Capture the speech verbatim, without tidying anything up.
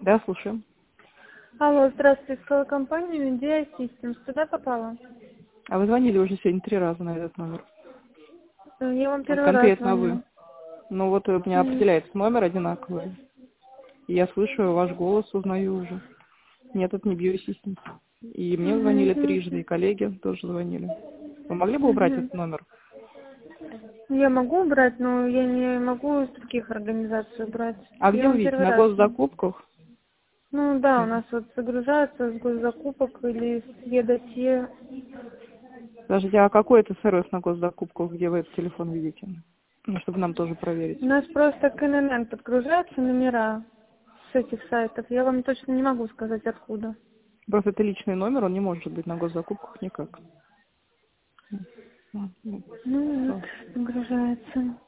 Да, слушаю. Алло, здравствуйте, искала компанию Idea Systems. Туда попала? А вы звонили уже сегодня три раза на этот номер. Э, Я вам Вот первый раз конкретно вы. звоню. Ну вот у меня М, определяется номер одинаковый. И я слышу ваш голос, узнаю уже. Нет, это не Biosystems. И мне мгм, звонили мгм, трижды, и коллеги тоже звонили. Вы могли бы убрать мгм. этот номер? Я могу убрать, но я не могу из таких организаций убрать. А Я где вы вам видите? первый На раз звоню. госзакупках? Ну да, у нас вот загружается с госзакупок или с Едоте. Подождите, а какой это сервис на госзакупках, где вы этот телефон видите? Ну, чтобы нам тоже проверить. У нас просто к эн эн эн подгружаются номера с этих сайтов. Я вам точно не могу сказать откуда. Просто это личный номер, он не может быть на госзакупках никак. Ну, ну, Ну вот, всё. загружается.